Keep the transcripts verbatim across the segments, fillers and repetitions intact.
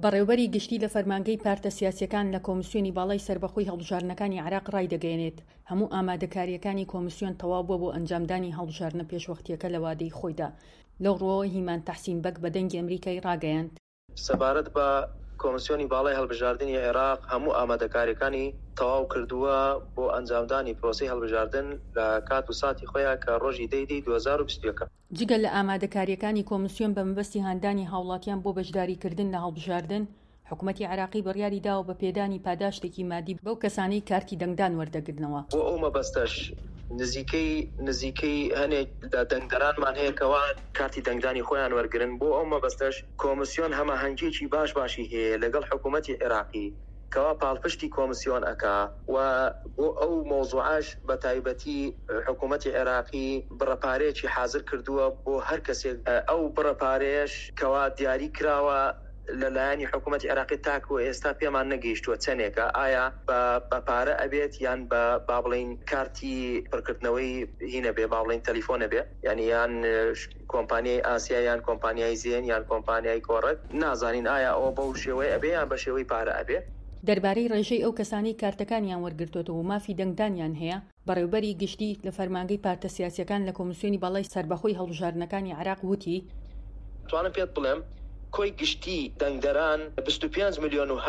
بەڕێوەبەری گشتی لە فەرمانگەی پارتە سیاسیەکان لە کۆمیسیۆنی باڵای سەربەخۆی هەڵبژاردنەکانی عێراق ڕایدەگەیەنێت هەموو ئامادەکاریەکانی کۆمیسیۆن تەواو بووە بۆ ئەنجامدانی هەڵبژاردنە پێشوەختیەکە لە وادەی خۆیدا. لەو ڕۆوە هیمان تەحسین بەگ بە دەنگی ئەمریکای ڕاگەیاند سەبارەت بە کۆمیسیۆنی باڵای هەڵبژاردننی عێراق هەموو ئامادەکاریەکانی تەواو کردووە بۆ ئەنجامدانی پرۆسی هەڵبژاردن لە کات و ساتی خۆیان کە ڕۆژی دەیدی دوو هەزار و بیست و یەک. جگەل لە ئامادەکاریەکانی کۆمیسیۆن بە مەبەستی هاندانی هاوڵاتیان بۆ بەشداریکردن لە هەڵبژاردن، حکوومەتی عێراقی بڕیاری داوە بە پێدانی پاداشتێکی مادی بەو کەسانەی کارتی دەنگدان وەردەگرنەوە. بۆ ئەو مەبەستەش نزیکەی نزیکەی هەنێک دەنگدەرانمان هەیە کەوا کارتی دەنگدانی خۆیان وەرگرن. بۆ ئەو مەبەستەش کۆمیسیۆن هەماهەنگیەکی باش باشی هەیە لەگەڵ حکوومەتی عێراقی کەوا پاڵپشتی کۆمیسیۆن ئەکا و بۆ ئەو مۆزوعاش بە تایبەتی حکوومەتی عێراقی بڕەپارەیەکی حازر کردووە بۆ هەر کەسێک. ئەو بڕەپارەیەش کەوا دیاری کراوە لەلایەنی حکوومەتی عێراقی تاکو ئێستا پێمان نەگەیشتووە چەندێکە، ئایا بە پارە ئەبێت یان بە با بڵین کارتی پڕکردنەوەی هینە بێ، با بڵین تەلیفۆنە بێ، یعنی یان کۆمپانیای ئاسیا یان کۆمپانیای زێن یان کۆمپانیای کۆڕەک، نازانین ئایا ئەوە بەو شێوەی ئەبێ یان بە شێوەی پارە ئەبێ. دەربارەی ڕێژەی ئەو کەسانی کارتەکانیان وەرگرتوێتەوە و مافی دەنگدانیان هەیە، بەڕێوەبەری گشتی لە فەرمانگەی پارتە سیاسیەکان لە کۆمیسیۆنی باڵای سەربەخۆی هەڵبژاردنەکانی عێراق وتی توانم پێت بڵێم کۆی گشتی دەنگدەران بیست و پێنج ملیۆن و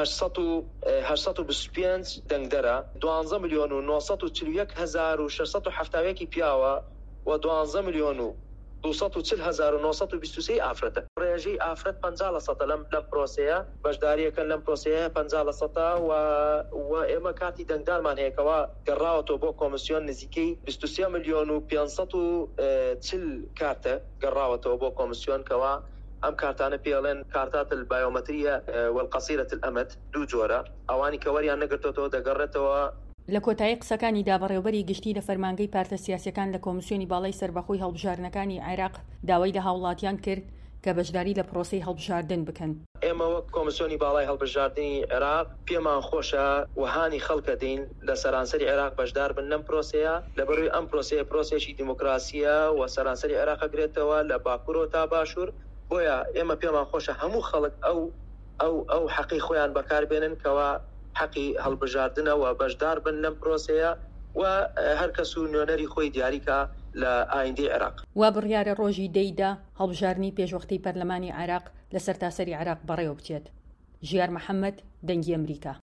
هەشت و بیست و پێنج دەنگدەرە، دوانزە ملیۆن و نۆسەد و چل و یەک هەزار و شەشسەد و حەفتا و یەکی پیاوە و دوانزە ملیۆن و دووسەد و چل هەزار و نۆسەد و بیست و سێ ئافرەتە. ڕێژەی ئافرەت پەنجا لە سەدە لەم لەم پرۆسەیە بەشداریەکەن لەم پرۆسەیە پەنجا لە سەدە و و ئێمە کاتی دەنگدارمان هەیەکەوە گەڕاوەتەوە بۆ کۆمیسیۆن نزیکەی بیست و سێ ملیۆن و پێنجسەد و چل کارتە گەڕاوەتەوە بۆ کۆمیسیۆن کەوا ئەم کارتانە پێڵێن کارتات البایۆمەتریە والقەسیرەت الئەمەد دوو جۆرە، ئەوانی کە وەریان نەگرتوەوە دەگەڕێتەوە. لە کۆتایی قسەکانیدا بەڕێوەبەری گشتی لە فەرمانگەی پارتە سیاسیەکان لە کۆمیسیۆنی باڵای سەربەخۆی هەڵبژاردنەکانی عێراق داوای لە هاوڵاتیان کرد کە بەشداری لە پرۆسەی هەڵبژاردن بکەن. ئێمە وەک کۆمیسیۆنی باڵای هەڵبژاردننی عێراق پێمان خۆشە وهانی خەڵکە دین لە سەرانسەری عێراق بەشدار بن لەم پرۆسەیە، لەبەروی ئەم پرۆسەیە پرۆسێکی دیموکراسیە و سەرانسەری عێراق ئەگرێتەوە لە باکوور تا باشوور. بۆیە ئێمە پێمان خۆشە هەموو خەڵک ئەو ئەو ئەو حەقی خۆیان بەکاربێنن کەوا حەقی هەڵبژاردنەوە بەشدار بن لەم پرۆسەیە و هەر کەس و نوێنەری خۆی دیاریکە لە ئایندەی عێراق. وا بڕیارە ڕۆژی دەیدا هەڵبژاردننی پێشوەختەی پەرلەمانی عێراق لە سەرتاسەری عێراق بەڕێوە بچێت. ژیار محەممەد، دەنگی ئەمریکا.